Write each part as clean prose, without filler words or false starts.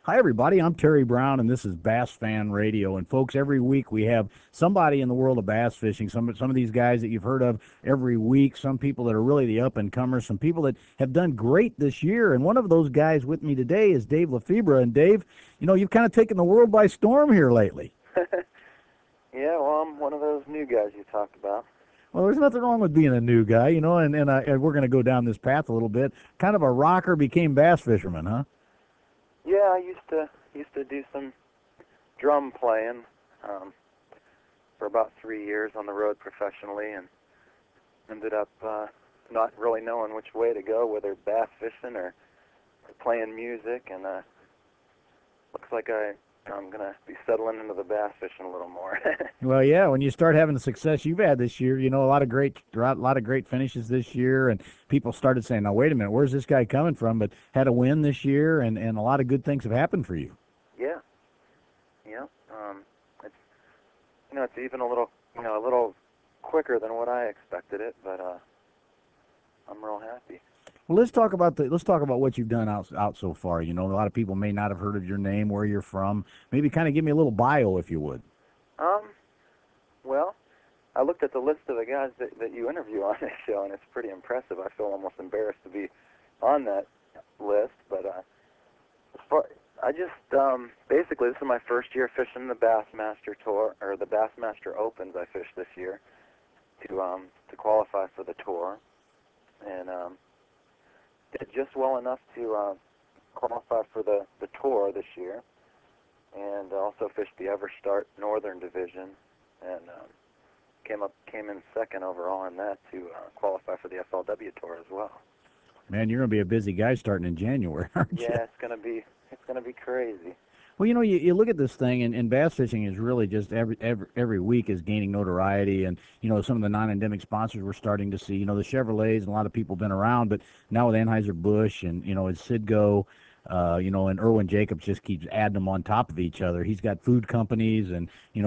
Hi, everybody. I'm Terry Brown, and this is Bass Fan Radio. And folks, every week we have somebody in the world of bass fishing. Some of these guys that you've heard of every week. Some people that are really the up and comers. Some people that have done great this year. And one of those guys with me today is Dave Lefebvre. And Dave, you've kind of taken the world by storm here lately. Yeah, well, I'm one of those new guys you talked about. Well, there's nothing wrong with being a new guy, and we're going to go down this path a little bit. Kind of a rocker became bass fisherman, huh? Yeah, I used to do some drum playing for about 3 years on the road professionally, and ended up not really knowing which way to go, whether bass fishing or playing music, and looks like I'm gonna be settling into the bass fishing a little more. Well, yeah. When you start having the success you've had this year, a lot of great finishes this year, and people started saying, "Now, wait a minute, where's this guy coming from?" But had a win this year, and a lot of good things have happened for you. Yeah, yeah. It's it's even a little quicker than what I expected it, but I'm real happy. Well, let's talk about what you've done out so far. A lot of people may not have heard of your name, where you're from. Maybe kind of give me a little bio, if you would. Um, well, I looked at the list of the guys that you interview on this show, and it's pretty impressive. I feel almost embarrassed to be on that list, but as far, I just basically this is my first year fishing the Bassmaster Tour or the Bassmaster Opens. I fished this year to qualify for the tour, and did just well enough to qualify for the tour this year, and also fished the EverStart Northern Division, and came in second overall in that to qualify for the FLW Tour as well. Man, you're going to be a busy guy starting in January, aren't you? Yeah, it's gonna be crazy. Well, you look at this thing, and bass fishing is really just every week is gaining notoriety, and some of the non-endemic sponsors we're starting to see. The Chevrolets and a lot of people been around, but now with Anheuser Busch and it's Sidgo, and Irwin Jacobs just keeps adding them on top of each other. He's got food companies, and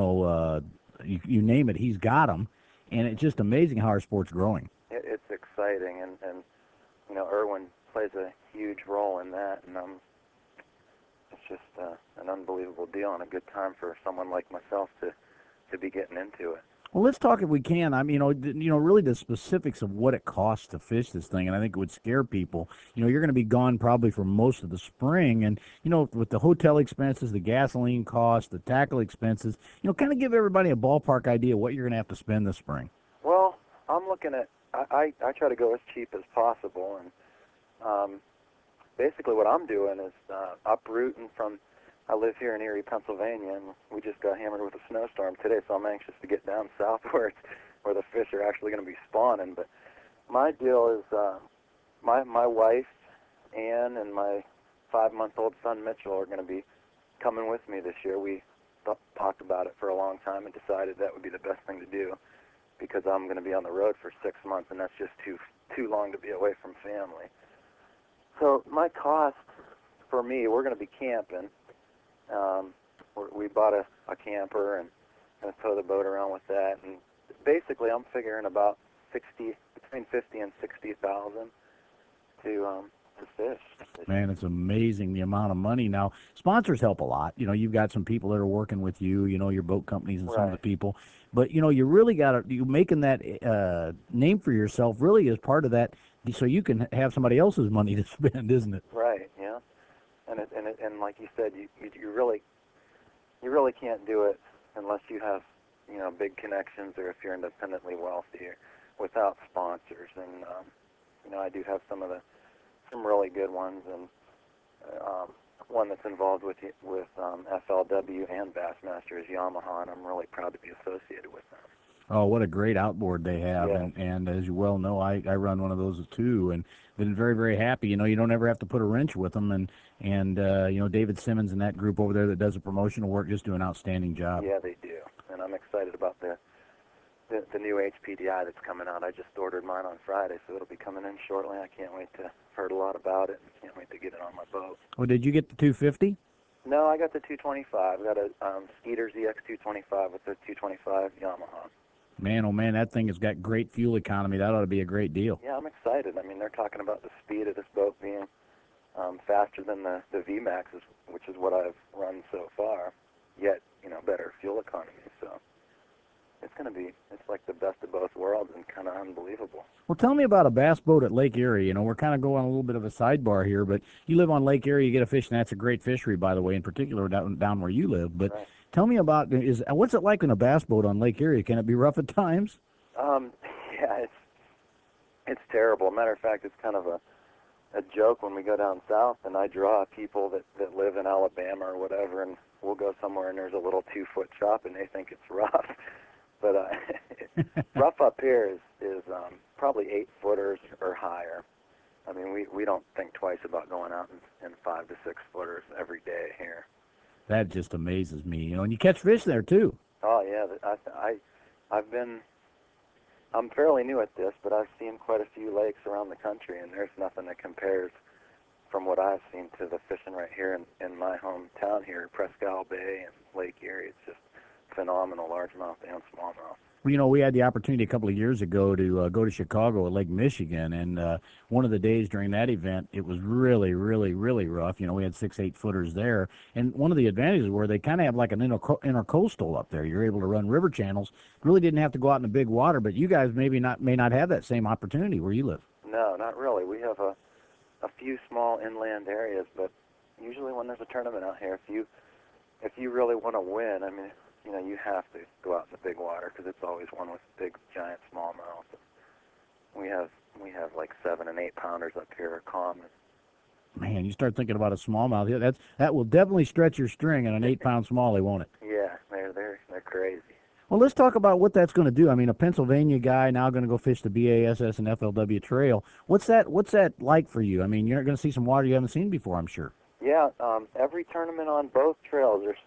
you name it, he's got them, and it's just amazing how our sport's growing. It's exciting, and Irwin plays a huge role in that, and it's just an unbelievable deal and a good time for someone like myself to be getting into it. Well, let's talk if we can. I mean, really the specifics of what it costs to fish this thing, and I think it would scare people. You're going to be gone probably for most of the spring, and with the hotel expenses, the gasoline costs, the tackle expenses, kind of give everybody a ballpark idea what you're going to have to spend this spring. Well, I'm looking at I try to go as cheap as possible, and basically what I'm doing is uprooting from. I live here in Erie, Pennsylvania, and we just got hammered with a snowstorm today, so I'm anxious to get down south where the fish are actually going to be spawning. But my deal is my wife, Ann, and my 5-month-old son, Mitchell, are going to be coming with me this year. We talked about it for a long time and decided that would be the best thing to do because I'm going to be on the road for 6 months, and that's just too long to be away from family. So my cost for me, we're going to be camping. We bought a camper and going to tow the boat around with that, and basically I'm figuring about between 50 and 60,000 to fish. Man, it's amazing the amount of money now. Sponsors help a lot. You've got some people that are working with you. Your boat companies and some of the Right. people. But you really got to you making that name for yourself really is part of that, so you can have somebody else's money to spend, isn't it? Right. Yeah. And like you said, you really can't do it unless you have big connections or if you're independently wealthy or without sponsors. And I do have some really good ones, and one that's involved with FLW and Bassmaster is Yamaha, and I'm really proud to be associated with them. Oh, what a great outboard they have. Yeah. And as you well know, I run one of those too, and been very, very happy. You don't ever have to put a wrench with them. And David Simmons and that group over there that does the promotional work just do an outstanding job. Yeah, they do. And I'm excited about the new HPDI that's coming out. I just ordered mine on Friday, so it'll be coming in shortly. I can't wait to. Heard a lot about it, and can't wait to get it on my boat. Well, did you get the 250? No, I got the 225. I got a Skeeter ZX 225 with the 225 Yamaha. Man, oh man, that thing has got great fuel economy. That ought to be a great deal. Yeah, I'm excited. I mean, they're talking about the speed of this boat being faster than the VMAXs, which is what I've run so far, yet, better fuel economy. So it's like the best of both worlds and kind of unbelievable. Well, tell me about a bass boat at Lake Erie. We're kind of going a little bit of a sidebar here, but you live on Lake Erie, you get a fish, and that's a great fishery, by the way, in particular down where you live. But Right. tell me about what's it like in a bass boat on Lake Erie? Can it be rough at times? Um, yeah, it's terrible. Matter of fact, it's kind of a joke when we go down south and I draw people that live in Alabama or whatever, and we'll go somewhere and there's a little 2-foot chop and they think it's rough. But rough up here is probably 8-footers or higher. I mean, we don't think twice about going out in 5 to 6-footers every day here. That just amazes me, and you catch fish there too. Oh yeah, I'm fairly new at this, but I've seen quite a few lakes around the country, and there's nothing that compares from what I've seen to the fishing right here in my hometown here, Presque Isle Bay and Lake Erie. It's just phenomenal, largemouth and smallmouth. Well, we had the opportunity a couple of years ago to go to Chicago at Lake Michigan, and one of the days during that event, it was really, really, really rough. We had 6, 8 footers there, and one of the advantages were they kind of have like an intercoastal up there. You're able to run river channels. Really didn't have to go out in the big water, but you guys may not have that same opportunity where you live. No, not really. We have a few small inland areas, but usually when there's a tournament out here, if you really want to win, I mean, you have to go out in the big water because it's always one with big, giant smallmouth. We have like 7 and 8 pounders up here are common. Man, you start thinking about a smallmouth. Yeah, that will definitely stretch your string on an 8-pound smallie, won't it? Yeah, they're crazy. Well, let's talk about what that's going to do. I mean, a Pennsylvania guy now going to go fish the BASS and FLW Trail. What's that like for you? I mean, you're going to see some water you haven't seen before, I'm sure. Yeah, every tournament on both trails, there's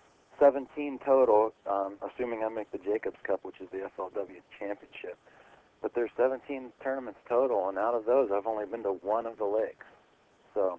17 total, assuming I make the Jacobs Cup, which is the FLW championship. But there's 17 tournaments total, and out of those, I've only been to one of the lakes. So.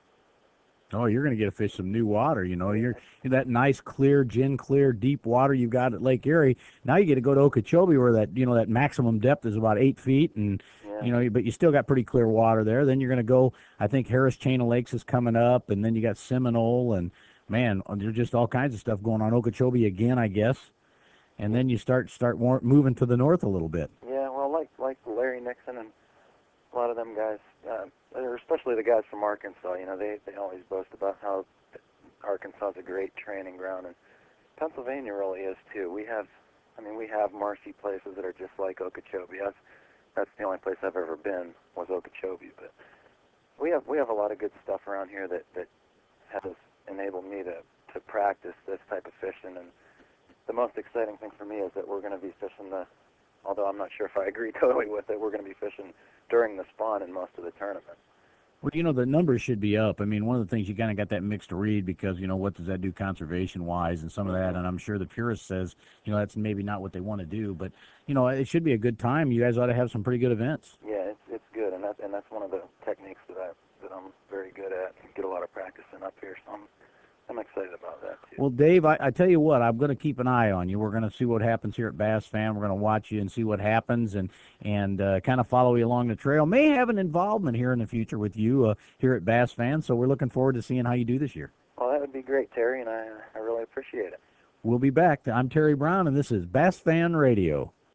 Oh, you're going to get to fish some new water. You're that nice, clear, gin clear, deep water you've got at Lake Erie. Now you get to go to Okeechobee, where that maximum depth is about 8 feet, and Yeah. but you still got pretty clear water there. Then you're going to go. I think Harris Chain of Lakes is coming up, and then you got Seminole, and man, there's just all kinds of stuff going on. Okeechobee again, I guess, and then you start moving to the north a little bit. Yeah, well, like Larry Nixon and a lot of them guys, especially the guys from Arkansas, they always boast about how Arkansas is a great training ground, and Pennsylvania really is too. We have marshy places that are just like Okeechobee. That's the only place I've ever been was Okeechobee, but we have a lot of good stuff around here that has enabled me to practice this type of fishing. And the most exciting thing for me is that we're going to be fishing although I'm not sure if I agree totally with it, we're going to be fishing during the spawn in most of the tournament. Well, the numbers should be up. I mean, one of the things you kind of got that mixed read because, what does that do conservation-wise and some of that. And I'm sure the purist says, that's maybe not what they want to do. But, it should be a good time. You guys ought to have some pretty good events. Yeah, it's good. And that's one of the techniques that I'm very good at and get a lot of practice in up here. So I'm excited about that, too. Well, Dave, I tell you what, I'm going to keep an eye on you. We're going to see what happens here at Bass Fan. We're going to watch you and see what happens and kind of follow you along the trail. May have an involvement here in the future with you here at Bass Fan, so we're looking forward to seeing how you do this year. Well, that would be great, Terry, and I really appreciate it. We'll be back. I'm Terry Brown, and this is Bass Fan Radio.